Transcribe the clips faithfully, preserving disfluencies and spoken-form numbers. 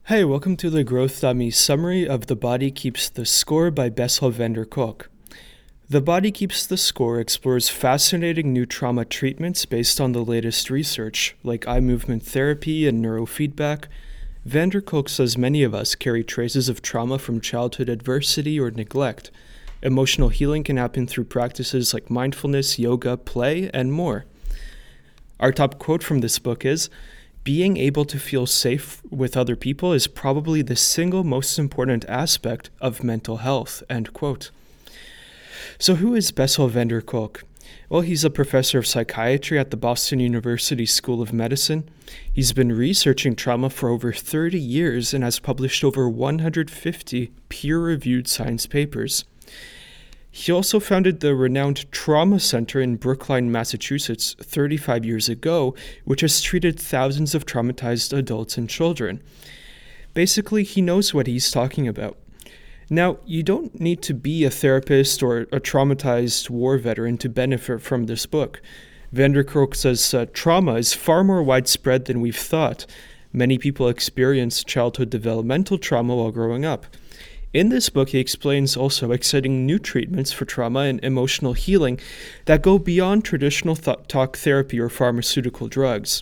Hey, welcome to the Growth Dummy summary of The Body Keeps the Score by Bessel van der Kolk. The Body Keeps the Score explores fascinating new trauma treatments based on the latest research, like eye movement therapy and neurofeedback. Van der Kolk says many of us carry traces of trauma from childhood adversity or neglect. Emotional healing can happen through practices like mindfulness, yoga, play, and more. Our top quote from this book is, "Being able to feel safe with other people is probably the single most important aspect of mental health," end quote. So who is Bessel van der Kolk? Well, he's a professor of psychiatry at the Boston University School of Medicine. He's been researching trauma for over thirty years and has published over one hundred fifty peer-reviewed science papers. He also founded the renowned Trauma Center in Brookline, Massachusetts, thirty-five years ago, which has treated thousands of traumatized adults and children. Basically, he knows what he's talking about. Now, you don't need to be a therapist or a traumatized war veteran to benefit from this book. Van der Kolk says uh, trauma is far more widespread than we've thought. Many people experience childhood developmental trauma while growing up. In this book, he explains also exciting new treatments for trauma and emotional healing that go beyond traditional th- talk therapy or pharmaceutical drugs.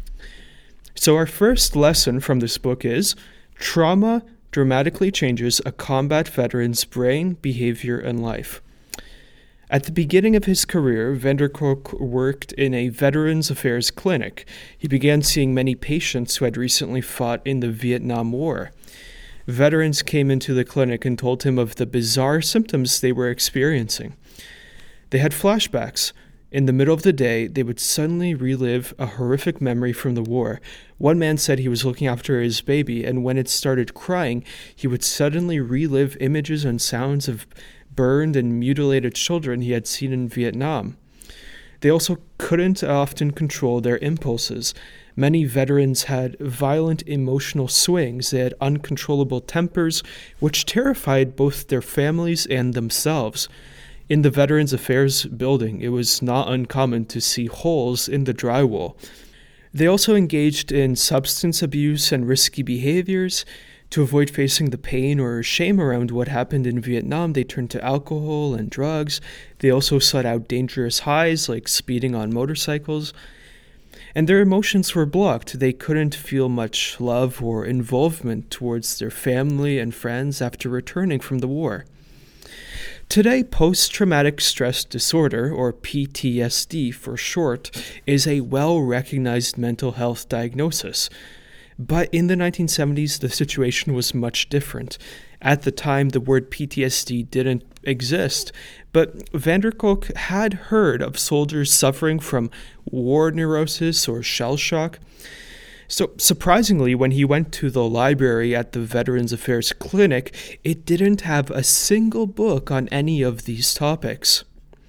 So our first lesson from this book is, trauma dramatically changes a combat veteran's brain, behavior, and life. At the beginning of his career, van der Kolk worked in a Veterans Affairs clinic. He began seeing many patients who had recently fought in the Vietnam War. Veterans came into the clinic and told him of the bizarre symptoms they were experiencing. They had flashbacks. In the middle of the day, they would suddenly relive a horrific memory from the war. One man said he was looking after his baby, and when it started crying, he would suddenly relive images and sounds of burned and mutilated children he had seen in Vietnam. They also couldn't often control their impulses. Many veterans had violent emotional swings. They had uncontrollable tempers, which terrified both their families and themselves. In the Veterans Affairs building, it was not uncommon to see holes in the drywall. They also engaged in substance abuse and risky behaviors. To avoid facing the pain or shame around what happened in Vietnam, they turned to alcohol and drugs. They also sought out dangerous highs like speeding on motorcycles. And their emotions were blocked. They couldn't feel much love or involvement towards their family and friends after returning from the war. Today, post-traumatic stress disorder, or P T S D for short, is a well-recognized mental health diagnosis. But in the nineteen seventies, the situation was much different. At the time, the word P T S D didn't exist, but van der Kolk had heard of soldiers suffering from war neurosis or shell shock. So surprisingly, when he went to the library at the Veterans Affairs Clinic, it didn't have a single book on any of these topics.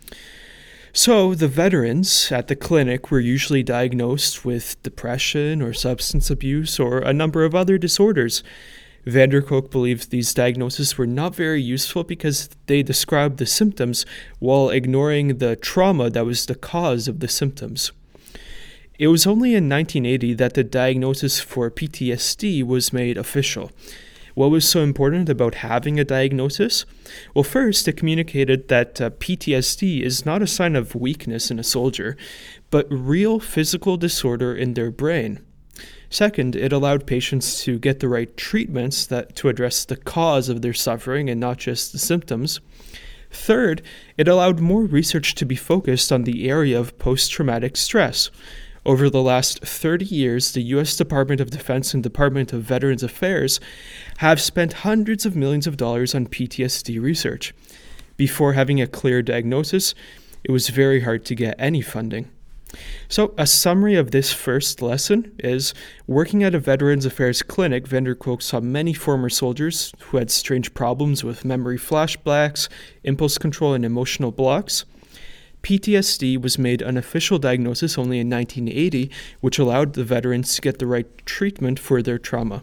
So the veterans at the clinic were usually diagnosed with depression or substance abuse or a number of other disorders. Van der Kolk believed these diagnoses were not very useful because they described the symptoms while ignoring the trauma that was the cause of the symptoms. It was only in nineteen eighty that the diagnosis for P T S D was made official. What was so important about having a diagnosis? Well, first, it communicated that uh, P T S D is not a sign of weakness in a soldier, but real physical disorder in their brain. Second, it allowed patients to get the right treatments that to address the cause of their suffering and not just the symptoms. Third, it allowed more research to be focused on the area of post-traumatic stress. Over the last thirty years, the U S Department of Defense and Department of Veterans Affairs have spent hundreds of millions of dollars on P T S D research. Before having a clear diagnosis, it was very hard to get any funding. So a summary of this first lesson is, working at a Veterans Affairs clinic, van der Kolk saw many former soldiers who had strange problems with memory flashbacks, impulse control, and emotional blocks. P T S D was made an official diagnosis only in nineteen eighty, which allowed the veterans to get the right treatment for their trauma.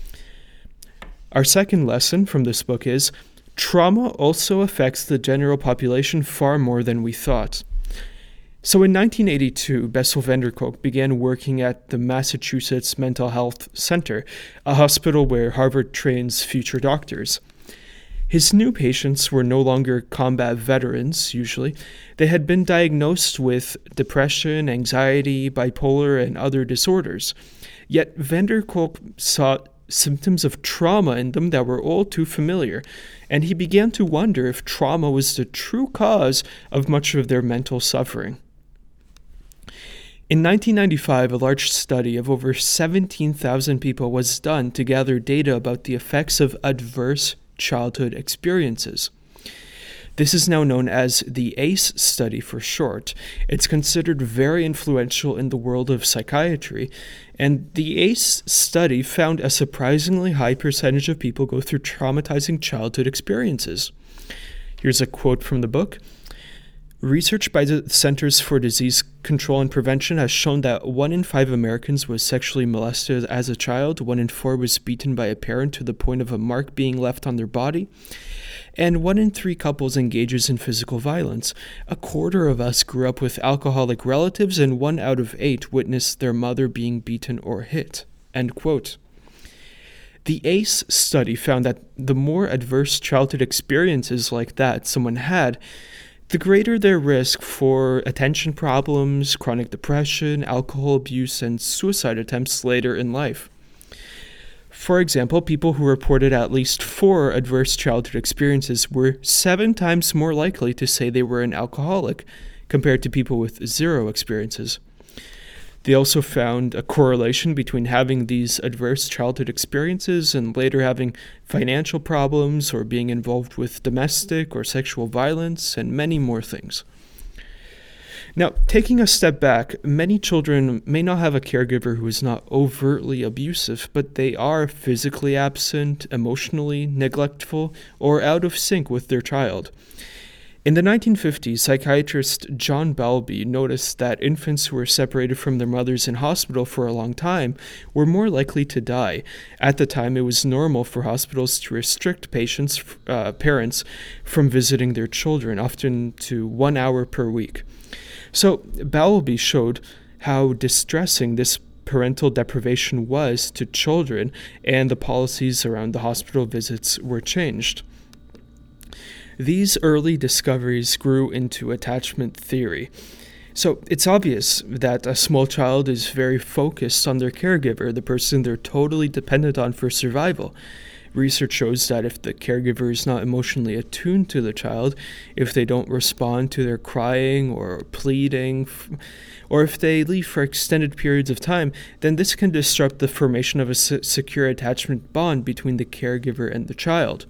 Our second lesson from this book is, trauma also affects the general population far more than we thought. So in nineteen eighty-two, Bessel van der Kolk began working at the Massachusetts Mental Health Center, a hospital where Harvard trains future doctors. His new patients were no longer combat veterans, usually. They had been diagnosed with depression, anxiety, bipolar, and other disorders. Yet van der Kolk saw symptoms of trauma in them that were all too familiar, and he began to wonder if trauma was the true cause of much of their mental suffering. In nineteen ninety-five, a large study of over seventeen thousand people was done to gather data about the effects of adverse childhood experiences. This is now known as the ACE study for short. It's considered very influential in the world of psychiatry, and the ACE study found a surprisingly high percentage of people go through traumatizing childhood experiences. Here's a quote from the book. Research by the Centers for Disease Control and Prevention has shown that one in five Americans was sexually molested as a child, one in four was beaten by a parent to the point of a mark being left on their body, and one in three couples engages in physical violence. A quarter of us grew up with alcoholic relatives, and one out of eight witnessed their mother being beaten or hit. End quote. The ACE study found that the more adverse childhood experiences like that someone had, the greater their risk for attention problems, chronic depression, alcohol abuse, and suicide attempts later in life. For example, people who reported at least four adverse childhood experiences were seven times more likely to say they were an alcoholic compared to people with zero experiences. They also found a correlation between having these adverse childhood experiences and later having financial problems or being involved with domestic or sexual violence and many more things. Now, taking a step back, many children may not have a caregiver who is not overtly abusive, but they are physically absent, emotionally neglectful, or out of sync with their child. In the nineteen fifties, psychiatrist John Bowlby noticed that infants who were separated from their mothers in hospital for a long time were more likely to die. At the time, it was normal for hospitals to restrict patients, uh, parents from visiting their children, often to one hour per week. So Bowlby showed how distressing this parental deprivation was to children, and the policies around the hospital visits were changed. These early discoveries grew into attachment theory. So it's obvious that a small child is very focused on their caregiver, the person they're totally dependent on for survival. Research shows that if the caregiver is not emotionally attuned to the child, if they don't respond to their crying or pleading, or if they leave for extended periods of time, then this can disrupt the formation of a secure attachment bond between the caregiver and the child.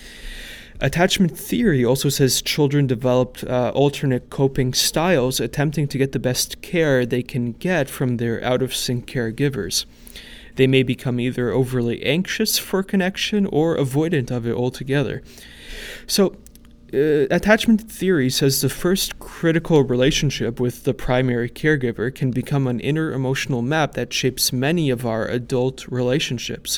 Attachment theory also says children developed uh, alternate coping styles, attempting to get the best care they can get from their out-of-sync caregivers. They may become either overly anxious for connection or avoidant of it altogether. So, uh, attachment theory says the first critical relationship with the primary caregiver can become an inner emotional map that shapes many of our adult relationships.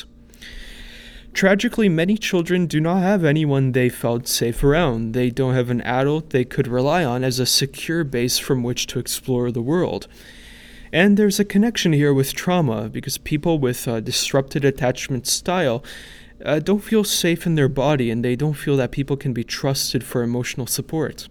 Tragically, many children do not have anyone they felt safe around. They don't have an adult they could rely on as a secure base from which to explore the world. And there's a connection here with trauma, because people with a disrupted attachment style uh, don't feel safe in their body, and they don't feel that people can be trusted for emotional support.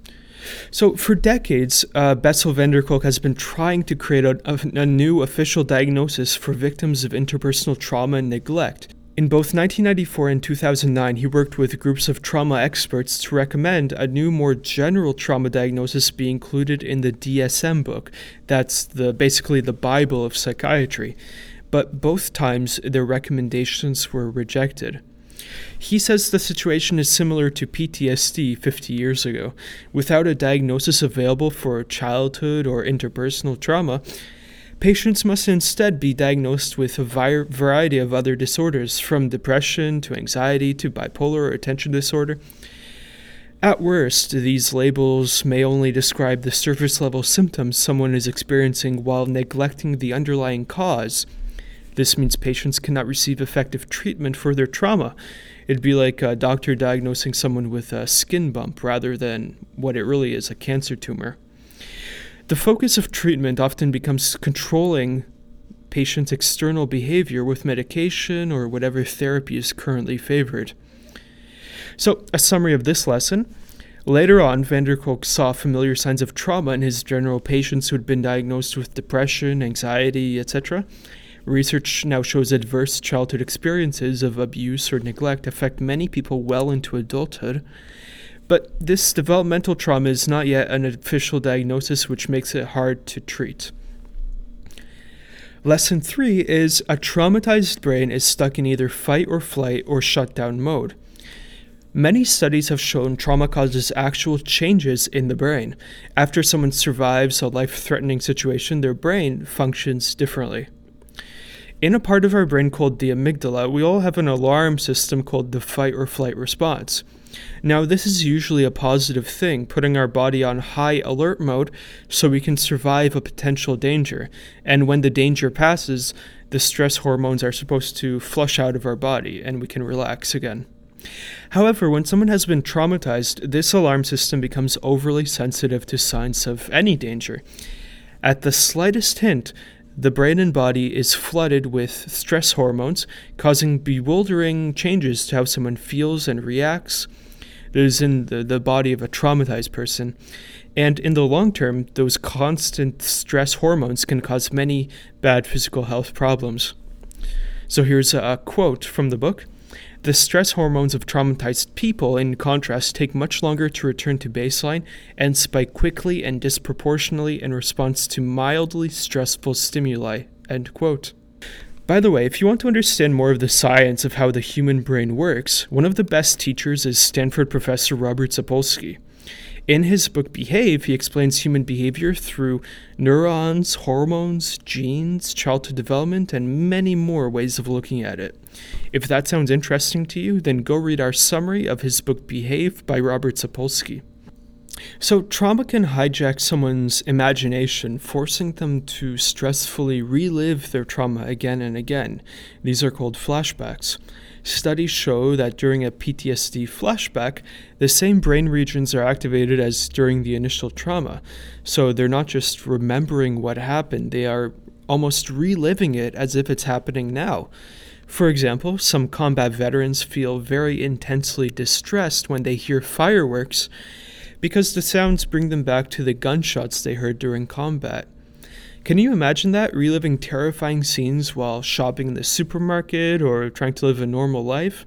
So for decades, uh, Bessel van der Kolk has been trying to create a, a, a new official diagnosis for victims of interpersonal trauma and neglect. In both nineteen ninety-four and two thousand nine, he worked with groups of trauma experts to recommend a new, more general trauma diagnosis be included in the D S M book. That's the basically the Bible of psychiatry. But both times, their recommendations were rejected. He says the situation is similar to P T S D fifty years ago. Without a diagnosis available for childhood or interpersonal trauma, patients must instead be diagnosed with a vi- variety of other disorders, from depression to anxiety to bipolar or attention disorder. At worst, these labels may only describe the surface-level symptoms someone is experiencing while neglecting the underlying cause. This means patients cannot receive effective treatment for their trauma. It'd be like a doctor diagnosing someone with a skin bump rather than what it really is, a cancer tumor. The focus of treatment often becomes controlling patient's external behavior with medication or whatever therapy is currently favored. So, a summary of this lesson. Later on, van der Kolk saw familiar signs of trauma in his general patients who had been diagnosed with depression, anxiety, et cetera. Research now shows adverse childhood experiences of abuse or neglect affect many people well into adulthood. But this developmental trauma is not yet an official diagnosis, which makes it hard to treat. Lesson three is a traumatized brain is stuck in either fight or flight or shutdown mode. Many studies have shown trauma causes actual changes in the brain. After someone survives a life-threatening situation, their brain functions differently. In a part of our brain called the amygdala, we all have an alarm system called the fight or flight response. Now, this is usually a positive thing, putting our body on high alert mode so we can survive a potential danger. And when the danger passes, the stress hormones are supposed to flush out of our body and we can relax again. However, when someone has been traumatized, this alarm system becomes overly sensitive to signs of any danger. At the slightest hint, the brain and body is flooded with stress hormones, causing bewildering changes to how someone feels and reacts. That is in the, the body of a traumatized person. And in the long term, those constant stress hormones can cause many bad physical health problems. So here's a quote from the book. The stress hormones of traumatized people, in contrast, take much longer to return to baseline and spike quickly and disproportionately in response to mildly stressful stimuli. End quote. By the way, if you want to understand more of the science of how the human brain works, one of the best teachers is Stanford professor Robert Sapolsky. In his book Behave, he explains human behavior through neurons, hormones, genes, childhood development, and many more ways of looking at it. If that sounds interesting to you, then go read our summary of his book Behave by Robert Sapolsky. So, trauma can hijack someone's imagination, forcing them to stressfully relive their trauma again and again. These are called flashbacks. Studies show that during a P T S D flashback, the same brain regions are activated as during the initial trauma. So they're not just remembering what happened, they are almost reliving it as if it's happening now. For example, some combat veterans feel very intensely distressed when they hear fireworks because the sounds bring them back to the gunshots they heard during combat. Can you imagine that, reliving terrifying scenes while shopping in the supermarket or trying to live a normal life?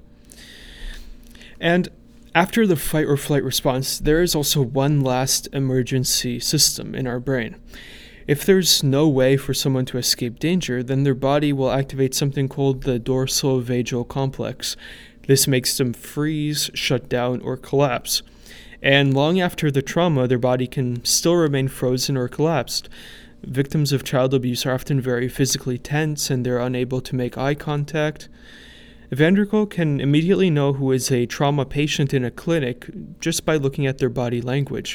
And after the fight or flight response, there is also one last emergency system in our brain. If there's no way for someone to escape danger, then their body will activate something called the dorsal vagal complex. This makes them freeze, shut down, or collapse. And long after the trauma, their body can still remain frozen or collapsed. Victims of child abuse are often very physically tense and they're unable to make eye contact. Van der Kolk can immediately know who is a trauma patient in a clinic just by looking at their body language.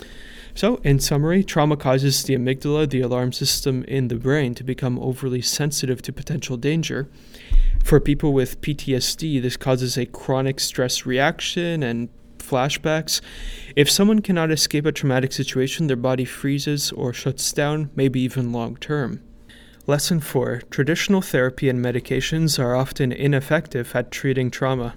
So, in summary, trauma causes the amygdala, the alarm system in the brain, to become overly sensitive to potential danger. For people with P T S D, this causes a chronic stress reaction and flashbacks. If someone cannot escape a traumatic situation, their body freezes or shuts down, maybe even long term. Lesson four. Traditional therapy and medications are often ineffective at treating trauma.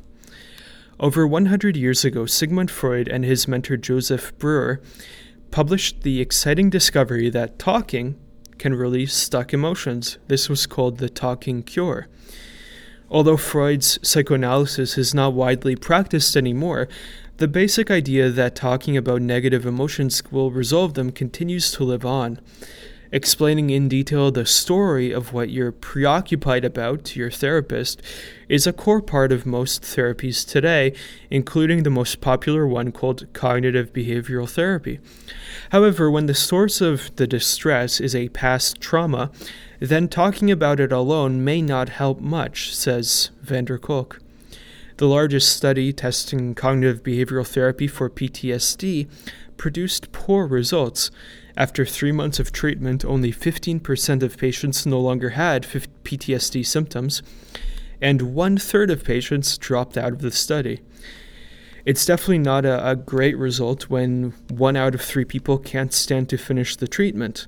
Over one hundred years ago, Sigmund Freud and his mentor Joseph Breuer published the exciting discovery that talking can release stuck emotions. This was called the talking cure. Although Freud's psychoanalysis is not widely practiced anymore, the basic idea that talking about negative emotions will resolve them continues to live on. Explaining in detail the story of what you're preoccupied about to your therapist is a core part of most therapies today, including the most popular one called cognitive behavioral therapy. However, when the source of the distress is a past trauma, then talking about it alone may not help much, says van der Kolk. The largest study testing cognitive behavioral therapy for P T S D produced poor results. After three months of treatment, only fifteen percent of patients no longer had P T S D symptoms, and one-third of patients dropped out of the study. It's definitely not a, a great result when one out of three people can't stand to finish the treatment.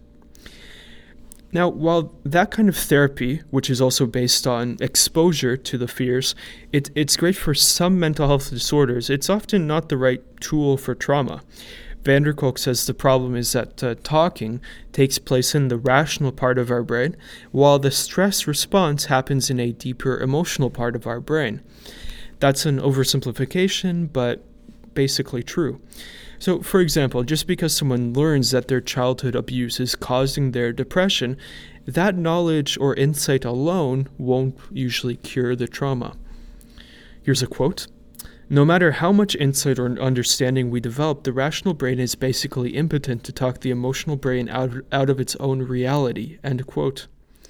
Now, while that kind of therapy, which is also based on exposure to the fears, it, it's great for some mental health disorders, it's often not the right tool for trauma. Van der Kolk says the problem is that uh, talking takes place in the rational part of our brain, while the stress response happens in a deeper emotional part of our brain. That's an oversimplification, but basically true. So, for example, just because someone learns that their childhood abuse is causing their depression, that knowledge or insight alone won't usually cure the trauma. Here's a quote. No matter how much insight or understanding we develop, the rational brain is basically impotent to talk the emotional brain out, out of its own reality. End quote.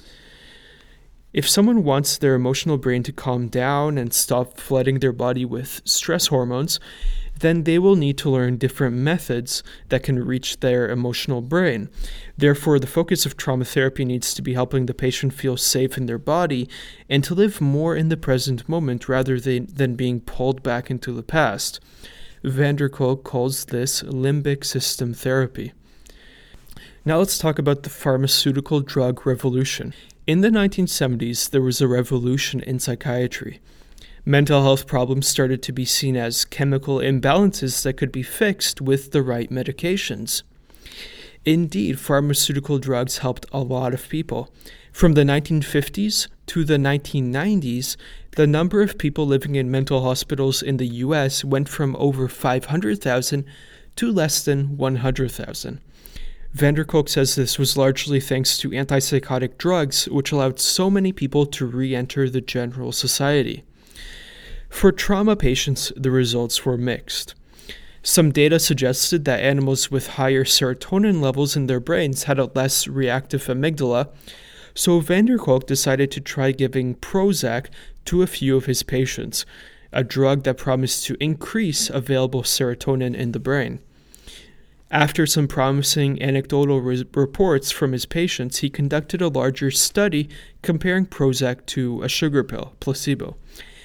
If someone wants their emotional brain to calm down and stop flooding their body with stress hormones, then they will need to learn different methods that can reach their emotional brain. Therefore, the focus of trauma therapy needs to be helping the patient feel safe in their body and to live more in the present moment rather than, than being pulled back into the past. Van der Kolk calls this limbic system therapy. Now let's talk about the pharmaceutical drug revolution. In the nineteen seventies, there was a revolution in psychiatry. Mental health problems started to be seen as chemical imbalances that could be fixed with the right medications. Indeed, pharmaceutical drugs helped a lot of people. From the nineteen fifties to the nineteen nineties, the number of people living in mental hospitals in the U S went from over five hundred thousand to less than one hundred thousand. Van der Kolk says this was largely thanks to antipsychotic drugs, which allowed so many people to re-enter the general society. For trauma patients, the results were mixed. Some data suggested that animals with higher serotonin levels in their brains had a less reactive amygdala, so Van der Kolk decided to try giving Prozac to a few of his patients, a drug that promised to increase available serotonin in the brain. After some promising anecdotal re- reports from his patients, he conducted a larger study comparing Prozac to a sugar pill, placebo.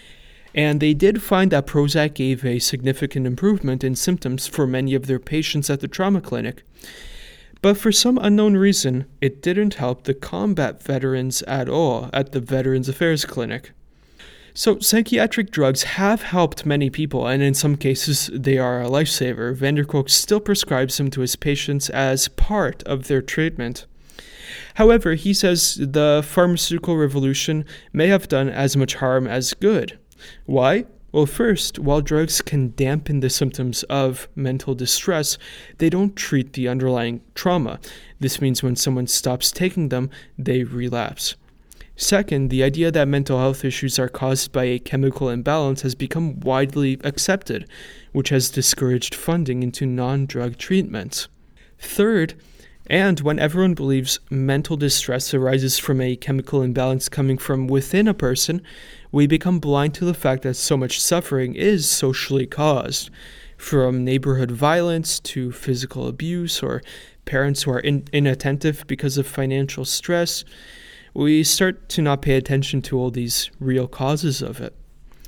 And they did find that Prozac gave a significant improvement in symptoms for many of their patients at the trauma clinic. But for some unknown reason, it didn't help the combat veterans at all at the Veterans Affairs Clinic. So psychiatric drugs have helped many people, and in some cases they are a lifesaver. Van der Kolk still prescribes them to his patients as part of their treatment. However, he says the pharmaceutical revolution may have done as much harm as good. Why? Well, first, while drugs can dampen the symptoms of mental distress, they don't treat the underlying trauma. This means when someone stops taking them, they relapse. Second, the idea that mental health issues are caused by a chemical imbalance has become widely accepted, which has discouraged funding into non-drug treatments. Third, and when everyone believes mental distress arises from a chemical imbalance coming from within a person, we become blind to the fact that so much suffering is socially caused, from neighborhood violence to physical abuse or parents who are in- inattentive because of financial stress. We start to not pay attention to all these real causes of it.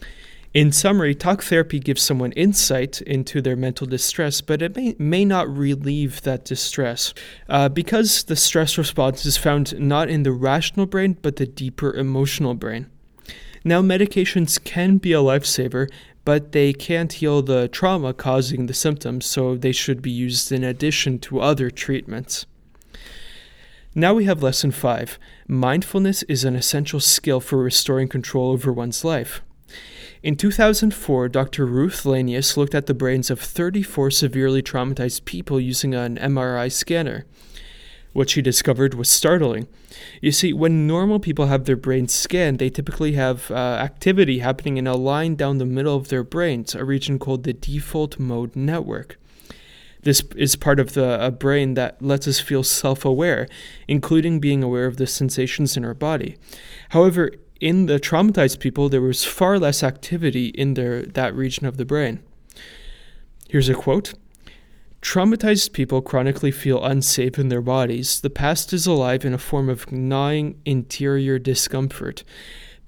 In summary, talk therapy gives someone insight into their mental distress, but it may, may not relieve that distress uh, because the stress response is found not in the rational brain, but the deeper emotional brain. Now, medications can be a lifesaver, but they can't heal the trauma causing the symptoms, so they should be used in addition to other treatments. Now we have lesson five. Mindfulness is an essential skill for restoring control over one's life. In two thousand four, Doctor Ruth Lanius looked at the brains of thirty-four severely traumatized people using an M R I scanner. What she discovered was startling. You see, when normal people have their brains scanned, they typically have uh, activity happening in a line down the middle of their brains, a region called the default mode network. This is part of the a brain that lets us feel self-aware, including being aware of the sensations in our body. However, in the traumatized people, there was far less activity in their that region of the brain. Here's a quote. Traumatized people chronically feel unsafe in their bodies. The past is alive in a form of gnawing interior discomfort.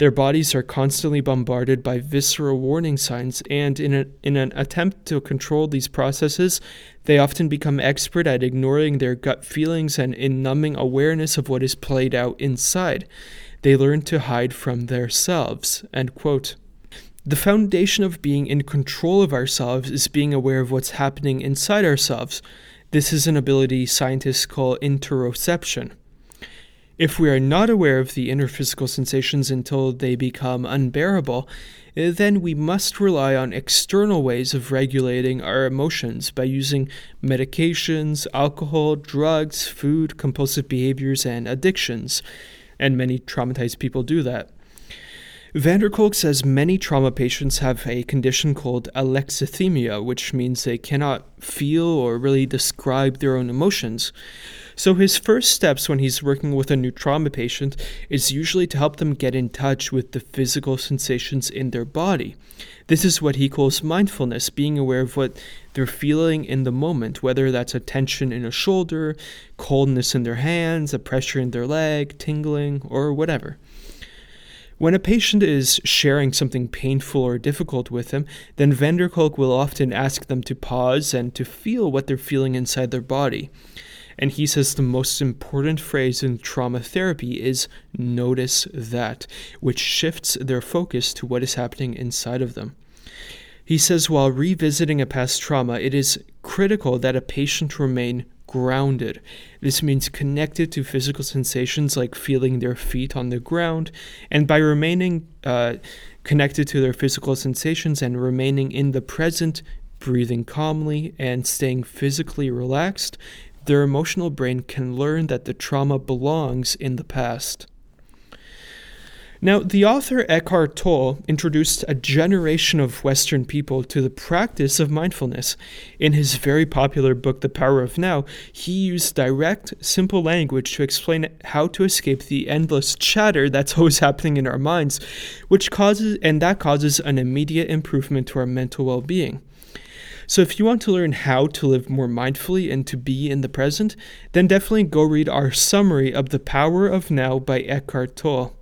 Their bodies are constantly bombarded by visceral warning signs, and in, a, in an attempt to control these processes, they often become expert at ignoring their gut feelings and in numbing awareness of what is played out inside. They learn to hide from themselves." End quote. The foundation of being in control of ourselves is being aware of what's happening inside ourselves. This is an ability scientists call interoception. If we are not aware of the inner physical sensations until they become unbearable, then we must rely on external ways of regulating our emotions by using medications, alcohol, drugs, food, compulsive behaviors, and addictions. And many traumatized people do that. van der Kolk says many trauma patients have a condition called alexithymia, which means they cannot feel or really describe their own emotions. So his first steps when he's working with a new trauma patient is usually to help them get in touch with the physical sensations in their body. This is what he calls mindfulness, being aware of what they're feeling in the moment, whether that's a tension in a shoulder, coldness in their hands, a pressure in their leg, tingling, or whatever. When a patient is sharing something painful or difficult with him, then van der Kolk will often ask them to pause and to feel what they're feeling inside their body. And he says the most important phrase in trauma therapy is "notice that," which shifts their focus to what is happening inside of them. He says while revisiting a past trauma, it is critical that a patient remain grounded. This means connected to physical sensations like feeling their feet on the ground, and by remaining uh, connected to their physical sensations and remaining in the present, breathing calmly, and staying physically relaxed, their emotional brain can learn that the trauma belongs in the past. Now, the author Eckhart Tolle introduced a generation of Western people to the practice of mindfulness. In his very popular book, The Power of Now, he used direct, simple language to explain how to escape the endless chatter that's always happening in our minds, which causes, and that causes an immediate improvement to our mental well-being. So if you want to learn how to live more mindfully and to be in the present, then definitely go read our summary of The Power of Now by Eckhart Tolle.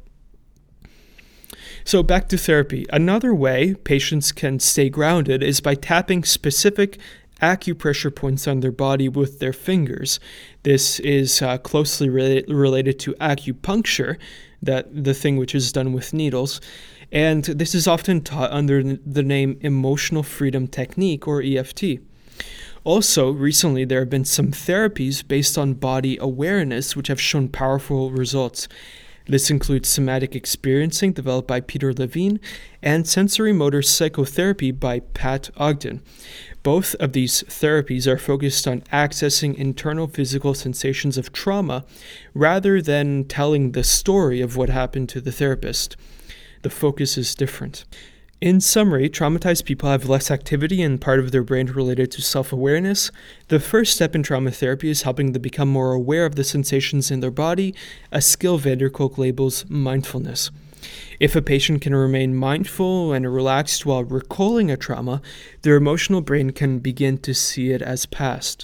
So back to therapy. Another way patients can stay grounded is by tapping specific acupressure points on their body with their fingers. This is uh, closely re- related to acupuncture, that the thing which is done with needles. And this is often taught under the name Emotional Freedom Technique, or E F T. Also, recently there have been some therapies based on body awareness which have shown powerful results. This includes somatic experiencing, developed by Peter Levine, and sensory motor psychotherapy by Pat Ogden. Both of these therapies are focused on accessing internal physical sensations of trauma rather than telling the story of what happened to the therapist. The focus is different. In summary, traumatized people have less activity in part of their brain related to self-awareness. The first step in trauma therapy is helping them become more aware of the sensations in their body, a skill van der Kolk labels mindfulness. If a patient can remain mindful and relaxed while recalling a trauma, their emotional brain can begin to see it as past.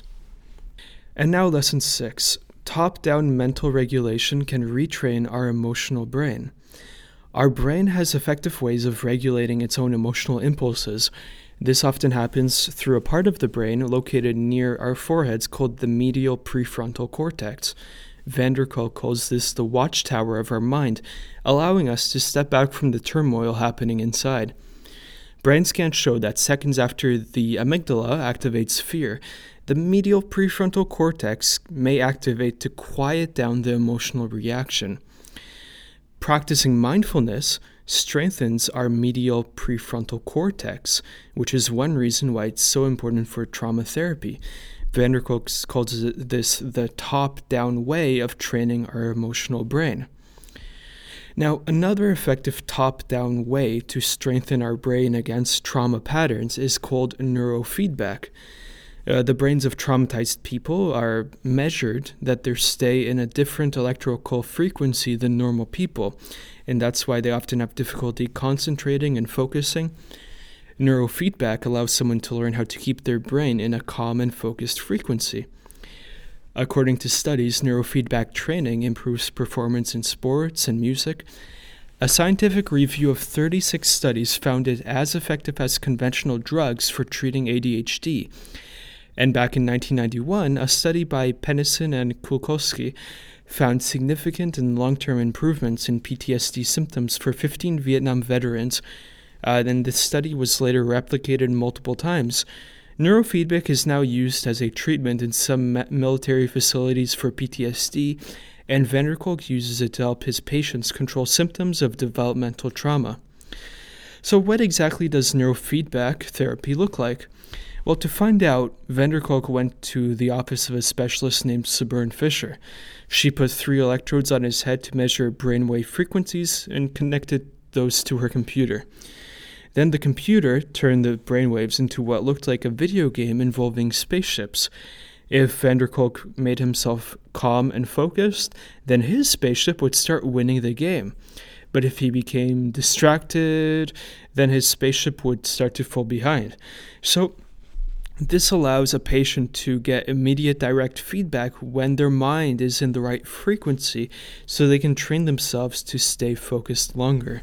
And now lesson six. Top-down mental regulation can retrain our emotional brain. Our brain has effective ways of regulating its own emotional impulses. This often happens through a part of the brain located near our foreheads called the medial prefrontal cortex. Van der Kolk calls this the watchtower of our mind, allowing us to step back from the turmoil happening inside. Brain scans show that seconds after the amygdala activates fear, the medial prefrontal cortex may activate to quiet down the emotional reaction. Practicing mindfulness strengthens our medial prefrontal cortex, which is one reason why it's so important for trauma therapy. Van der Kolk calls this the top-down way of training our emotional brain. Now, another effective top-down way to strengthen our brain against trauma patterns is called neurofeedback. Uh, the brains of traumatized people are measured that they stay in a different electrical frequency than normal people, and that's why they often have difficulty concentrating and focusing. Neurofeedback allows someone to learn how to keep their brain in a calm and focused frequency. According to studies, neurofeedback training improves performance in sports and music. A scientific review of thirty-six studies found it as effective as conventional drugs for treating A D H D. And back in nineteen ninety-one, a study by Pennison and Kulkowski found significant and long-term improvements in P T S D symptoms for fifteen Vietnam veterans. Uh, and this study was later replicated multiple times. Neurofeedback is now used as a treatment in some ma- military facilities for P T S D, and van der Kolk uses it to help his patients control symptoms of developmental trauma. So what exactly does neurofeedback therapy look like? Well, to find out, van der Kolk went to the office of a specialist named Sibbern Fisher. She put three electrodes on his head to measure brainwave frequencies and connected those to her computer. Then the computer turned the brainwaves into what looked like a video game involving spaceships. If van der Kolk made himself calm and focused, then his spaceship would start winning the game. But if he became distracted, then his spaceship would start to fall behind. So this allows a patient to get immediate direct feedback when their mind is in the right frequency, so they can train themselves to stay focused longer.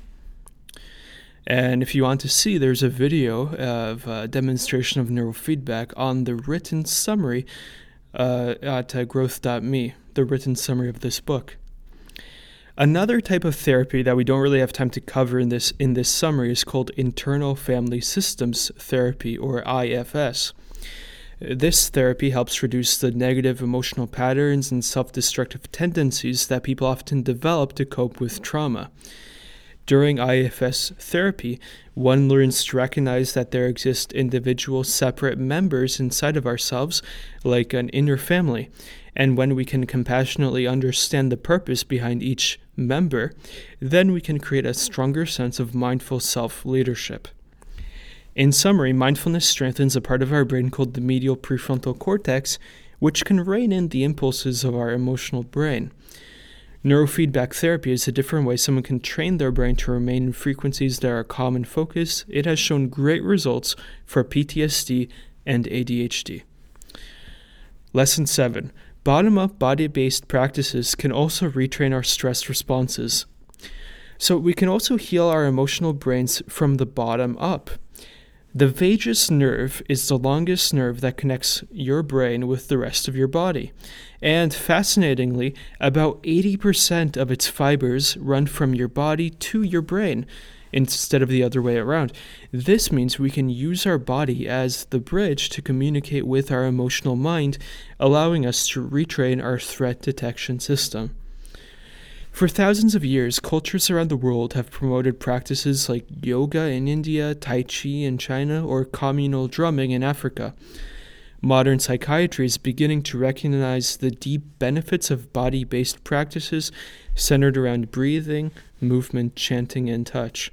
And if you want to see, there's a video of a demonstration of neurofeedback on the written summary uh, at uh, growth dot me, the written summary of this book. Another type of therapy that we don't really have time to cover in this in this summary is called internal family systems therapy, or I F S. This therapy helps reduce the negative emotional patterns and self-destructive tendencies that people often develop to cope with trauma. During I F S therapy, one learns to recognize that there exist individual separate members inside of ourselves, like an inner family. And when we can compassionately understand the purpose behind each member, then we can create a stronger sense of mindful self-leadership. In summary, mindfulness strengthens a part of our brain called the medial prefrontal cortex, which can rein in the impulses of our emotional brain. Neurofeedback therapy is a different way someone can train their brain to remain in frequencies that are calm and focused. It has shown great results for P T S D and A D H D. Lesson seven. Bottom-up body-based practices can also retrain our stress responses. So we can also heal our emotional brains from the bottom up. The vagus nerve is the longest nerve that connects your brain with the rest of your body. And fascinatingly, about eighty percent of its fibers run from your body to your brain, instead of the other way around. This means we can use our body as the bridge to communicate with our emotional mind, allowing us to retrain our threat detection system. For thousands of years, cultures around the world have promoted practices like yoga in India, Tai Chi in China, or communal drumming in Africa. Modern psychiatry is beginning to recognize the deep benefits of body-based practices centered around breathing, movement, chanting, and touch.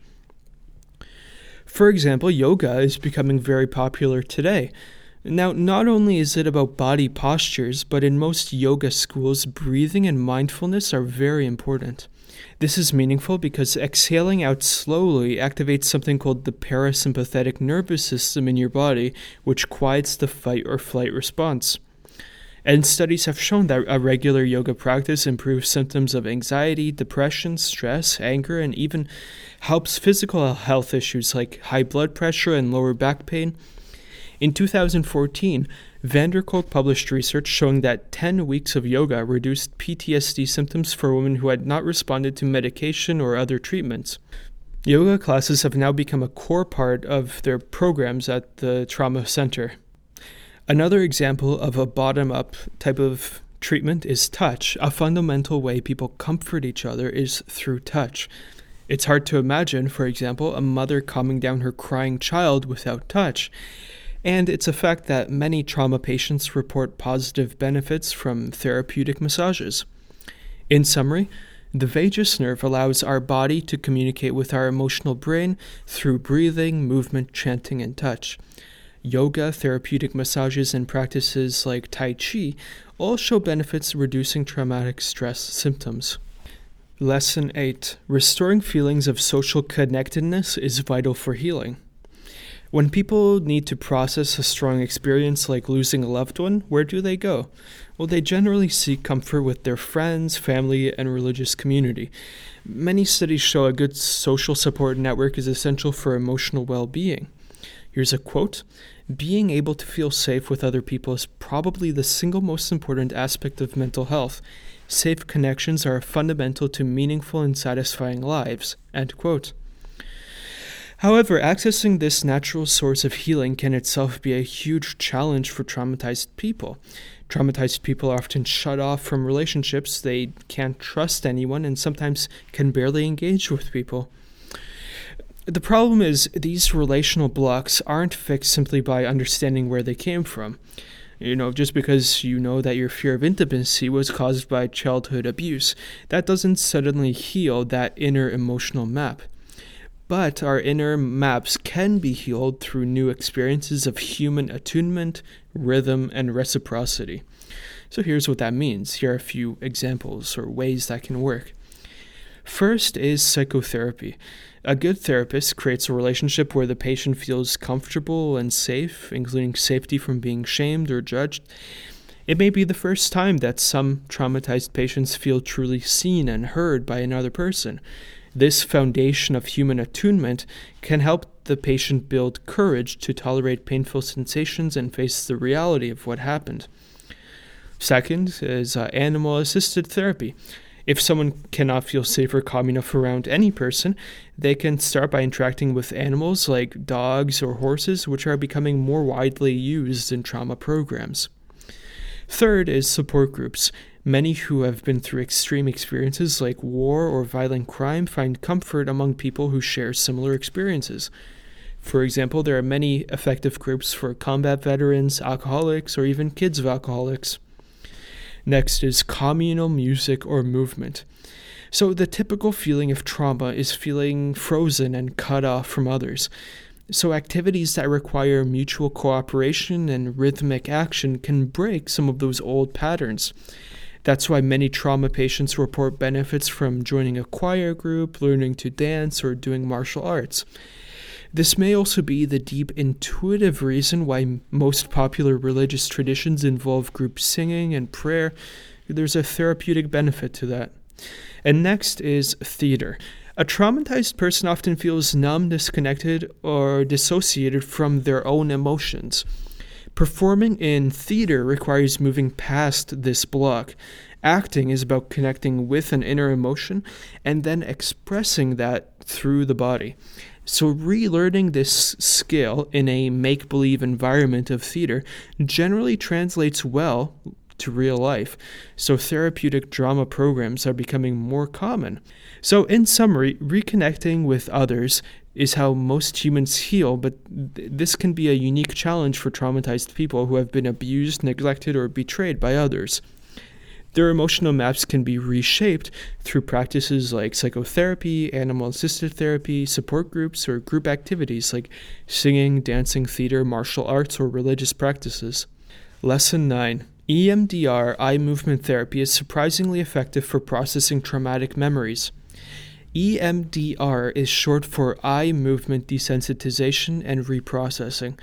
For example, yoga is becoming very popular today. Now, not only is it about body postures, but in most yoga schools, breathing and mindfulness are very important. This is meaningful because exhaling out slowly activates something called the parasympathetic nervous system in your body, which quiets the fight or flight response. And studies have shown that a regular yoga practice improves symptoms of anxiety, depression, stress, anger, and even helps physical health issues like high blood pressure and lower back pain. In two thousand fourteen, van der Kolk published research showing that ten weeks of yoga reduced P T S D symptoms for women who had not responded to medication or other treatments. Yoga classes have now become a core part of their programs at the trauma center. Another example of a bottom-up type of treatment is touch. A fundamental way people comfort each other is through touch. It's hard to imagine, for example, a mother calming down her crying child without touch. And it's a fact that many trauma patients report positive benefits from therapeutic massages. In summary, the vagus nerve allows our body to communicate with our emotional brain through breathing, movement, chanting, and touch. Yoga, therapeutic massages, and practices like Tai Chi all show benefits reducing traumatic stress symptoms. Lesson eight. Restoring feelings of social connectedness is vital for healing. When people need to process a strong experience like losing a loved one, where do they go? Well, they generally seek comfort with their friends, family, and religious community. Many studies show a good social support network is essential for emotional well-being. Here's a quote: "Being able to feel safe with other people is probably the single most important aspect of mental health. Safe connections are fundamental to meaningful and satisfying lives." End quote. However, accessing this natural source of healing can itself be a huge challenge for traumatized people. Traumatized people are often shut off from relationships, they can't trust anyone, and sometimes can barely engage with people. The problem is, these relational blocks aren't fixed simply by understanding where they came from. You know, just because you know that your fear of intimacy was caused by childhood abuse, that doesn't suddenly heal that inner emotional map. But our inner maps can be healed through new experiences of human attunement, rhythm, and reciprocity. So here's what that means. Here are a few examples or ways that can work. First is psychotherapy. A good therapist creates a relationship where the patient feels comfortable and safe, including safety from being shamed or judged. It may be the first time that some traumatized patients feel truly seen and heard by another person. This foundation of human attunement can help the patient build courage to tolerate painful sensations and face the reality of what happened. Second is uh, animal-assisted therapy. If someone cannot feel safe or calm enough around any person, they can start by interacting with animals like dogs or horses, which are becoming more widely used in trauma programs. Third is support groups. Many who have been through extreme experiences like war or violent crime find comfort among people who share similar experiences. For example, there are many effective groups for combat veterans, alcoholics, or even kids of alcoholics. Next is communal music or movement. So the typical feeling of trauma is feeling frozen and cut off from others. So activities that require mutual cooperation and rhythmic action can break some of those old patterns. That's why many trauma patients report benefits from joining a choir group, learning to dance, or doing martial arts. This may also be the deep intuitive reason why most popular religious traditions involve group singing and prayer. There's a therapeutic benefit to that. And next is theater. A traumatized person often feels numb, disconnected, or dissociated from their own emotions. Performing in theater requires moving past this block. Acting is about connecting with an inner emotion and then expressing that through the body. So relearning this skill in a make-believe environment of theater generally translates well to real life. So therapeutic drama programs are becoming more common. So in summary, reconnecting with others is how most humans heal, but th- this can be a unique challenge for traumatized people who have been abused, neglected, or betrayed by others. Their emotional maps can be reshaped through practices like psychotherapy, animal-assisted therapy, support groups, or group activities like singing, dancing, theater, martial arts, or religious practices. Lesson nine. E M D R eye movement therapy is surprisingly effective for processing traumatic memories. E M D R is short for eye movement desensitization and reprocessing.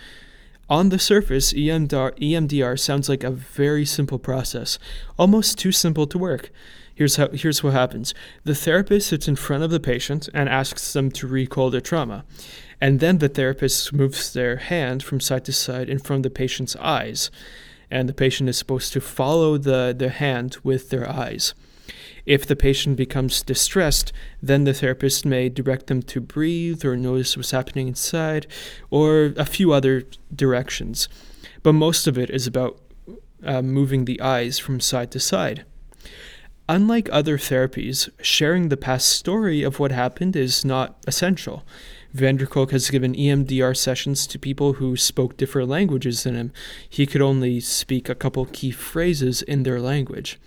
On the surface, E M D R, E M D R sounds like a very simple process, almost too simple to work. Here's how, here's what happens. The therapist sits in front of the patient and asks them to recall their trauma. And then the therapist moves their hand from side to side in front of the patient's eyes. And the patient is supposed to follow the, the hand with their eyes. If the patient becomes distressed, then the therapist may direct them to breathe or notice what's happening inside, or a few other directions. But most of it is about uh, moving the eyes from side to side. Unlike other therapies, sharing the past story of what happened is not essential. Van der Kolk has given E M D R sessions to people who spoke different languages than him. He could only speak a couple key phrases in their language.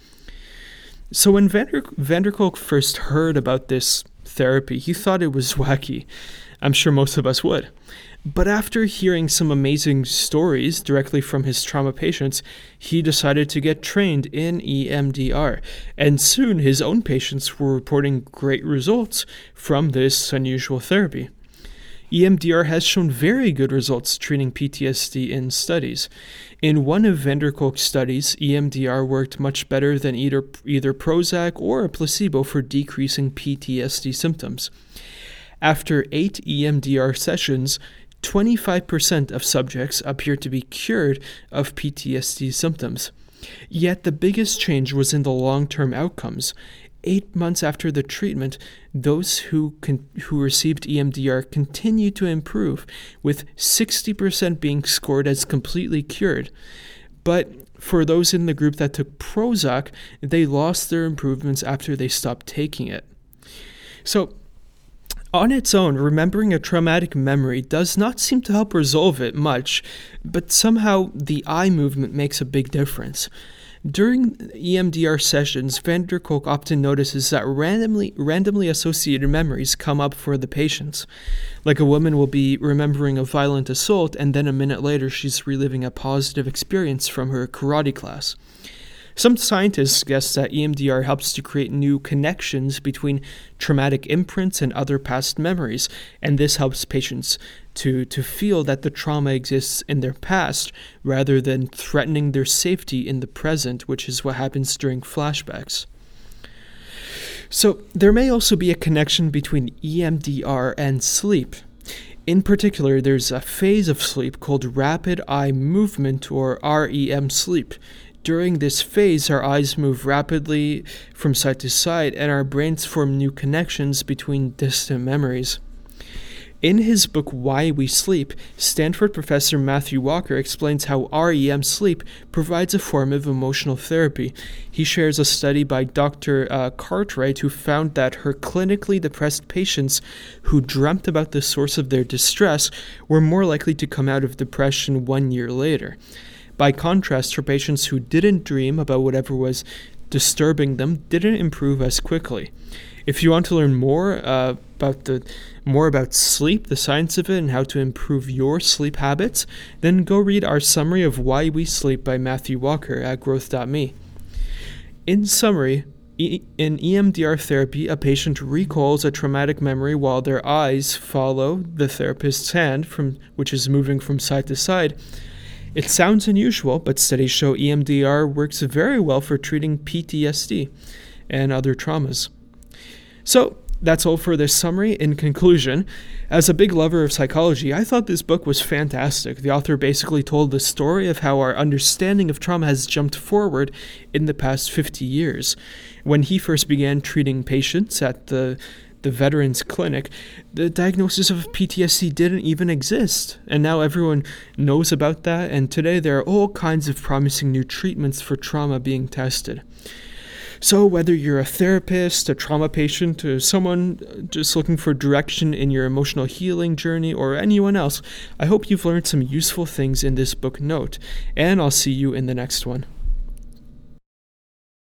So when Van der, Van der Kolk first heard about this therapy, he thought it was wacky. I'm sure most of us would. But after hearing some amazing stories directly from his trauma patients, he decided to get trained in E M D R. And soon his own patients were reporting great results from this unusual therapy. E M D R has shown very good results treating P T S D in studies. In one of van der Kolk's studies, E M D R worked much better than either, either Prozac or a placebo for decreasing P T S D symptoms. After eight E M D R sessions, twenty-five percent of subjects appeared to be cured of P T S D symptoms. Yet the biggest change was in the long-term outcomes. Eight months after the treatment, those who con- who received E M D R continued to improve, with sixty percent being scored as completely cured. But for those in the group that took Prozac, they lost their improvements after they stopped taking it. So, on its own, remembering a traumatic memory does not seem to help resolve it much, but somehow the eye movement makes a big difference. During E M D R sessions, van der Kolk often notices that randomly randomly associated memories come up for the patients. Like a woman will be remembering a violent assault, and then a minute later she's reliving a positive experience from her karate class. Some scientists guess that E M D R helps to create new connections between traumatic imprints and other past memories, and this helps patients to, to feel that the trauma exists in their past rather than threatening their safety in the present, which is what happens during flashbacks. So there may also be a connection between E M D R and sleep. In particular, there's a phase of sleep called rapid eye movement, or R E M sleep. During this phase, our eyes move rapidly from side to side, and our brains form new connections between distant memories. In his book, Why We Sleep, Stanford professor Matthew Walker explains how R E M sleep provides a form of emotional therapy. He shares a study by Doctor Uh, Cartwright, who found that her clinically depressed patients who dreamt about the source of their distress were more likely to come out of depression one year later. By contrast, for patients who didn't dream about whatever was disturbing them didn't improve as quickly. If you want to learn more uh, about the more about sleep, the science of it, and how to improve your sleep habits, then go read our summary of Why We Sleep by Matthew Walker at growth dot me. In summary, e- in E M D R therapy, a patient recalls a traumatic memory while their eyes follow the therapist's hand, from which is moving from side to side. It sounds unusual, but studies show E M D R works very well for treating P T S D and other traumas. So, that's all for this summary. In conclusion, as a big lover of psychology, I thought this book was fantastic. The author basically told the story of how our understanding of trauma has jumped forward in the past fifty years. When he first began treating patients at the the Veterans Clinic, the diagnosis of P T S D didn't even exist, and now everyone knows about that, and today there are all kinds of promising new treatments for trauma being tested. So whether you're a therapist, a trauma patient, or someone just looking for direction in your emotional healing journey, or anyone else, I hope you've learned some useful things in this book note, and I'll see you in the next one.